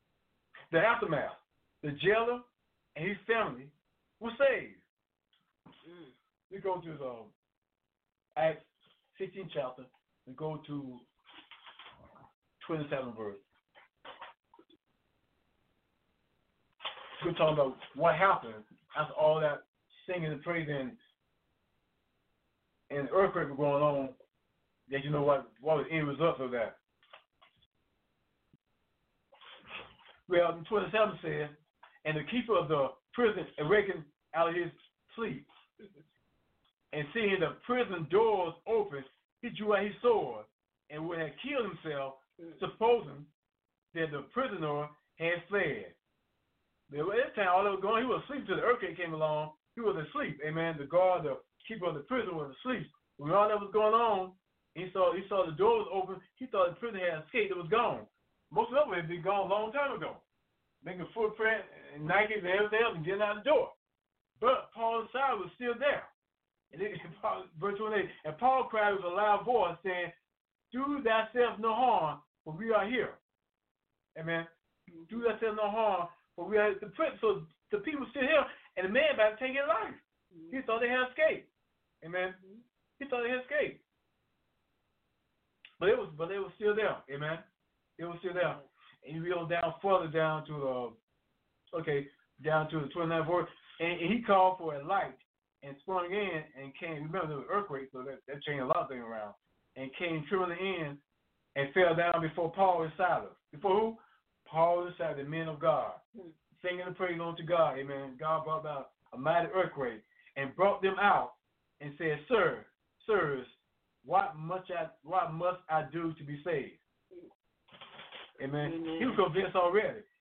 The aftermath. The jailer and his family were saved. Mm. We go to the Acts sixteenth chapter and go to twenty-seventh verse. We're talking about what happened after all that singing and praising and the earthquake was going on. That you know what what was the end result of that. Well, twenty-seven says, and the keeper of the prison awakened out of his sleep, and seeing the prison doors open, he drew out his sword and would have killed himself, supposing that the prisoner had fled. But at that time, all that was going, he was asleep till the earthquake came along. He was asleep. Amen. The guard, the keeper of the prison, was asleep. When all that was going on, he saw he saw the door was open. He thought the prisoner had escaped. It was gone. Most of them had been gone a long time ago, making a footprint and Nikes and everything else and getting out the door. But Paul and Silas was still there. And then, verse twenty-eight, and Paul cried with a loud voice, saying, "Do thyself no harm, for we are here." Amen. Do thyself no harm, for we are the prison. So the people still here, and the man about to take his life. He thought they had escaped. Amen. He thought they had escaped. But it was, but they were still there. Amen. They were still there. And you read down further down to the, okay, down to the twenty-ninth verse, and, and he called for a light and sprung in and came. Remember there was an earthquake, so that, that changed a lot of things around. And came trembling in and fell down before Paul and Silas. Before who? Paul and Silas, the men of God, singing and praising unto God. Amen. God brought about a mighty earthquake and brought them out and said, "Sir, sirs, what must I what must I do to be saved?" Amen. Amen. He was convinced already.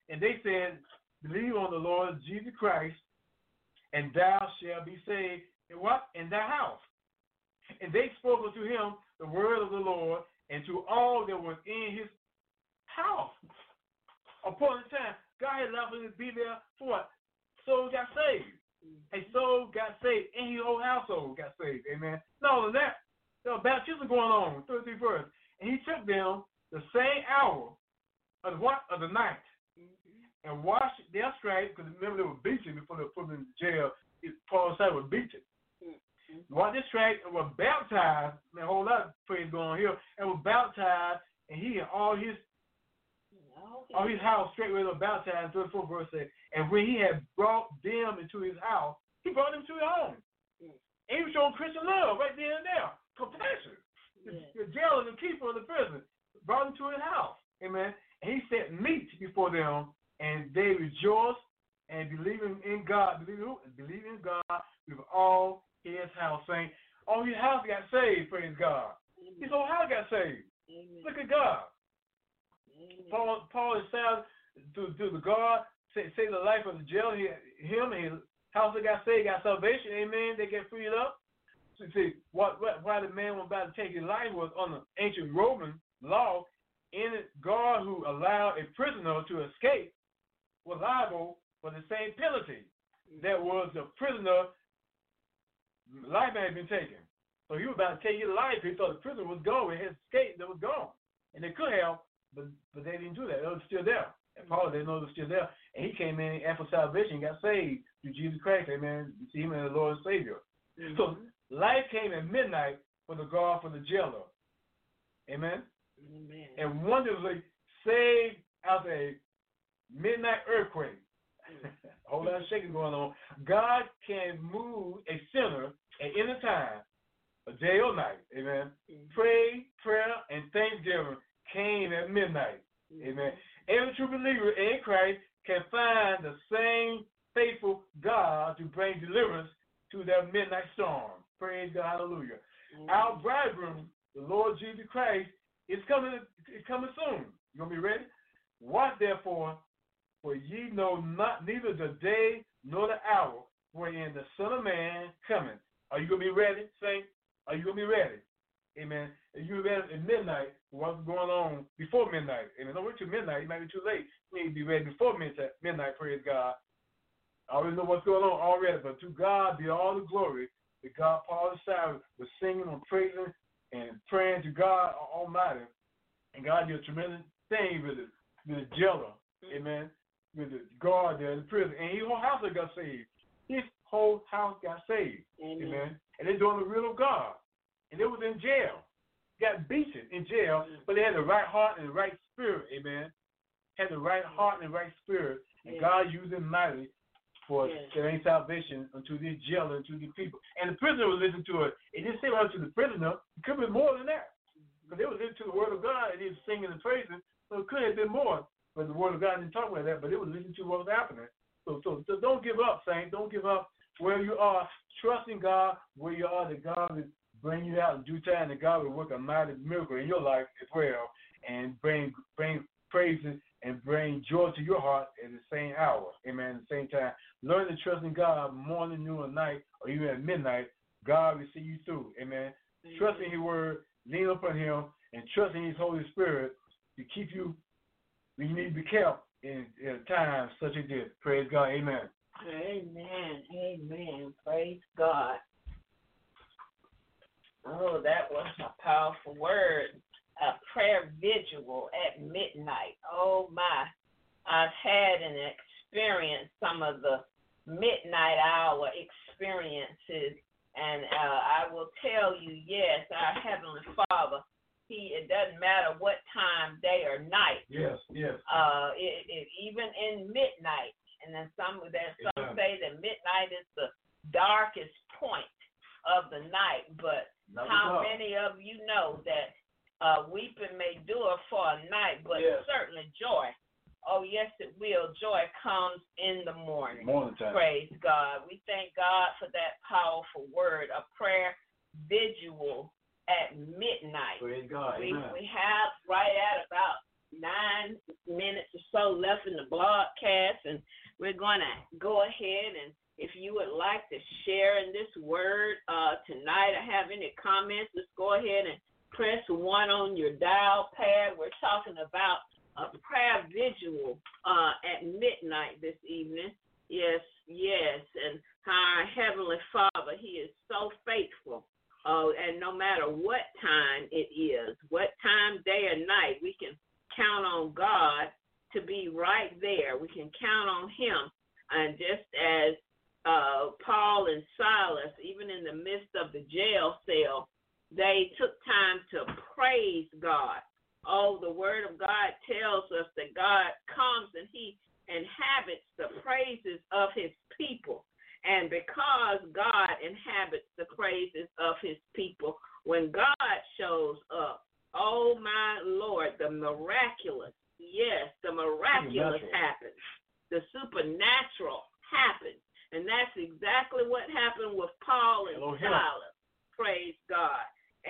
And they said, believe on the Lord Jesus Christ, and thou shalt be saved in what? In thy house. And they spoke unto him the word of the Lord, and to all that was in his house. Upon the time, God had allowed him to be there for what? Souls got saved. A soul got saved, and his whole household got saved. Amen. Not only that, there was baptism going on, thirty-three verse. And he took them the same hour of the what? Of the night. Mm-hmm. And washed their stripes, because remember they were beaten before they were put them in jail. Paul said were beaten. Mm-hmm. Washed their stripes and were baptized. Man, a whole lot of praise going on here. And were baptized, and he and all his okay. all his house straightway were baptized. thirty-four verse said, and when he had brought them into his house, he brought them to his home. Mm-hmm. And he was showing Christian love right there and there. Compassion. Yeah. The jailer, the keeper of the prison, brought him to his house. Amen. And he set meat before them, and they rejoiced and believing in God, believing, believing in God with all his house, saying, all his house got saved, praise God. Amen. His whole house got saved. Amen. Look at God. Amen. Paul, Paul is saying to, to the God, say, say the life of the jailer, he, him and his house that got saved, got salvation, amen, they get freed up. So see, what, what, why the man was about to take his life was on the ancient Roman law, in it, God who allowed a prisoner to escape was liable for the same penalty that was the prisoner life had been taken. So he was about to take his life. He thought the prisoner was gone. He had escaped. They was gone. And they could have, but, but they didn't do that. It was still there. And Paul didn't know it was still there. And he came in after salvation, got saved through Jesus Christ. Amen. You see him as the Lord and Savior. Mm-hmm. So life came at midnight for the guard, for the jailer. Amen. Amen. And wonderfully saved after a midnight earthquake. A whole lot of shaking going on. God can move a sinner at any time, a day or night. Amen. Mm-hmm. Pray, prayer, and thanksgiving came at midnight. Mm-hmm. Amen. Every true believer in Christ can find the same faithful God to bring deliverance to their midnight storm. Praise God. Hallelujah. Mm-hmm. Our bridegroom, the Lord Jesus Christ, is coming, is coming soon. You going to be ready? Watch therefore, for ye know not neither the day nor the hour wherein the Son of Man cometh. Are you going to be ready, saint? Are you going to be ready? Amen. Are you ready at midnight for what's going on before midnight? Amen. Don't wait till midnight. It might be too late. You need to be ready before midnight, midnight, praise God. I already know what's going on already, but to God be all the glory. That God, Paul and Silas was singing and praising and praying to God Almighty. And God did a tremendous thing with it, with the jailer. Amen. With the guard there in the prison. And his whole house got saved. His whole house got saved. Amen. Amen. And they're doing the will of God. And they was in jail. Got beaten in jail, but they had the right heart and the right spirit. Amen. Had the right heart and the right spirit. And yeah. God used them mightily for yeah. their salvation unto this jailer and to the people. And the prisoner was listening to it. It didn't say right to the prisoner. It could have been more than that. Because they was listening to the word of God and he was singing and praising. So it could have been more. But the word of God didn't talk about that, but it was listening to what was happening. So, so, so don't give up, saints. Don't give up where you are. Trust in God where you are, that God will bring you out in due time, that God will work a mighty miracle in your life as well, and bring bring praises and bring joy to your heart at the same hour. Amen. At the same time. Learn to trust in God morning, noon, or night, or even at midnight. God will see you through. Amen. Amen. Trust in his word, lean upon him, and trust in his Holy Spirit to keep you. You need to be kept in, in a time such as this. Praise God. Amen. Amen. Amen. Praise God. Oh, that was a powerful word. A prayer vigil at midnight. Oh, my. I've had and experienced some of the midnight hour experiences. And uh, I will tell you, yes, our Heavenly Father, He, it doesn't matter what time, day or night. Yes, yes. Uh, it, it, even in midnight, and then some, there's some yeah. say that midnight is the darkest point of the night. But Not how many of you know that uh, weeping may endure for a night, but yes. certainly joy. Oh, yes, it will. Joy comes in the morning. Morning time. Praise God. We thank God for that powerful word, a prayer vigil at midnight. Praise God. We, Amen. we have right at about nine minutes or so video left in the broadcast, and we're going to go ahead, and if you would like to share in this word uh, tonight or have any comments, just go ahead and press one on your dial pad. We're talking about a prayer vigil uh, at midnight this evening. Yes, yes, and our Heavenly Father, He is so faithful. Uh, and no matter what time it is, what time, day or night, we can count on God to be right there. We can count on Him. And just as uh, Paul and Silas, even in the midst of the jail cell, they took time to praise God. Oh, the Word of God tells us that God comes and He inhabits the praises of His people. And because God inhabits the praises of His people, when God shows up, oh my Lord, the miraculous, yes, the miraculous happens. The supernatural happens. And that's exactly what happened with Paul and Elohim. Silas. Praise God.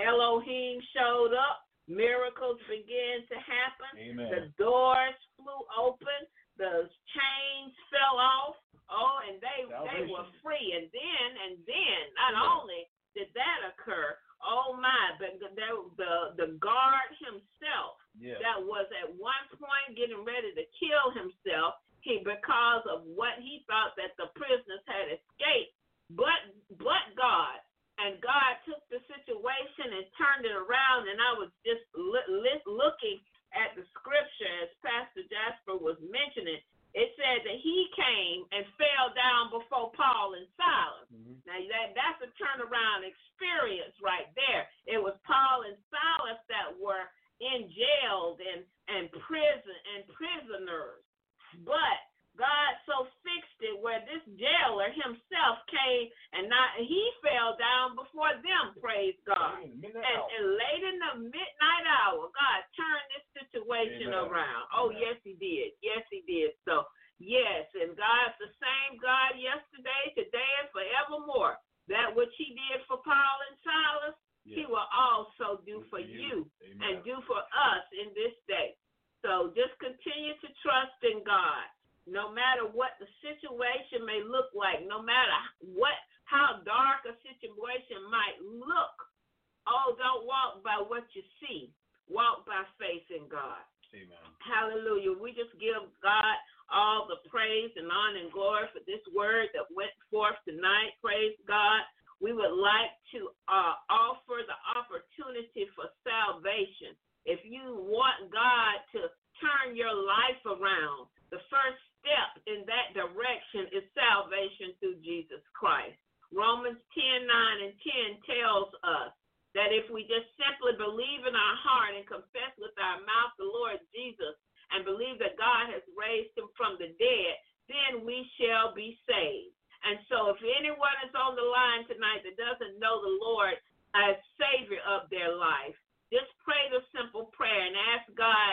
Elohim showed up. Miracles began to happen. Amen. The doors flew open. The chains fell off. Oh, and they they were free. And then, and then, not yeah. only did that occur, oh my, but the the, the guard himself yeah. that was at one point getting ready to kill himself, he because of what he thought that the prisoners had escaped, but but God. And God took the situation and turned it around, and I was just li- li- looking at the scripture as Pastor Jasper was mentioning. It said that he came and fell down before Paul and Silas. Mm-hmm. Now, that, that's a turnaround experience right there. It was Paul and Silas that were in jail and, and prison and prisoners. But God so fixed it where this jailer himself came and not he fell down before them, praise God. And, and late in the midnight hour, God turned this situation Amen. Around. Oh, Amen. Yes, He did. Yes, He did. So, yes, and God's the same God yesterday, today, and forevermore. That which He did for Paul and Silas, yes. He will also do, do for you, you and do for us in this day. So just continue to trust in God. No matter what the situation may look like, no matter what, how dark a situation might look, oh, don't walk by what you see. Walk by faith in God. Amen. Hallelujah. We just give God all the praise and honor and glory for this word that went forth tonight. Praise God. We would like to uh, offer the opportunity for salvation. If you want God to turn your life around, the first step in that direction is salvation through Jesus Christ. Romans ten, nine, and ten tells us that if we just simply believe in our heart and confess with our mouth the Lord Jesus and believe that God has raised Him from the dead, then we shall be saved. And so if anyone is on the line tonight that doesn't know the Lord as Savior of their life, just pray the simple prayer and ask God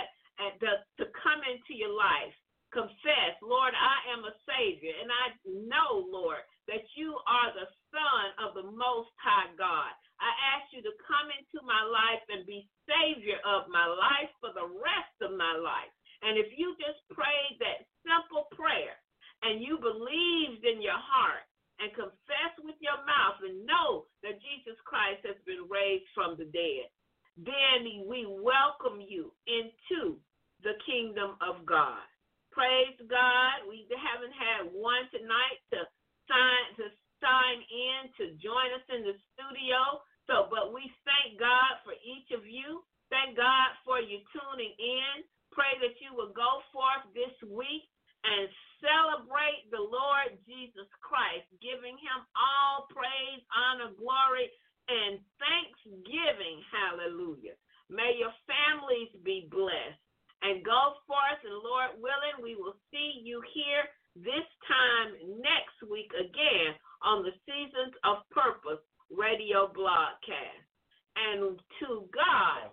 to come into your life. Confess, Lord, I am a Savior, and I know, Lord, that you are the Son of the Most High God. I ask you to come into my life and be Savior of my life for the rest of my life. And if you just prayed that simple prayer and you believed in your heart and confessed with your mouth and know that Jesus Christ has been raised from the dead, then we welcome you into the kingdom of God. Praise God. We haven't had one tonight to sign to sign in to join us in the studio. So, but we thank God for each of you. Thank God for you tuning in. Pray that you will go forth this week and celebrate the Lord Jesus Christ, giving Him all praise, honor, glory, and thanksgiving. Hallelujah. May your families be blessed. And go forth, and Lord willing, we will see you here this time next week again on the Seasons of Purpose radio broadcast. And to God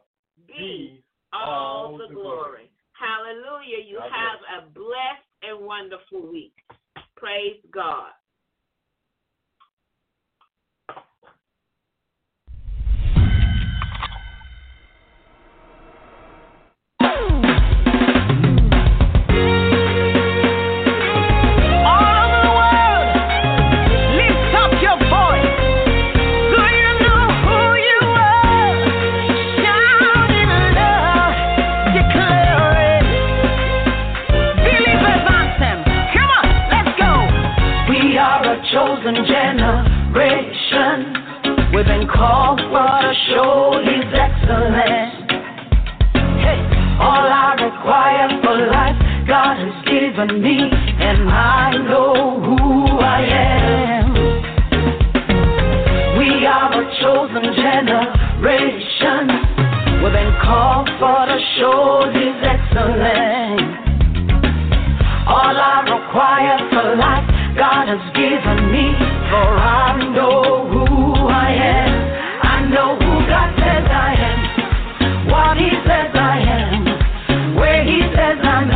be all the glory. Hallelujah. You have a blessed and wonderful week. Praise God. given me, and I know who I am. We are a chosen generation. We've been called for to show His excellence. All I require for life, God has given me, for I know who I am. I know who God says I am, what He says I am, where He says I'm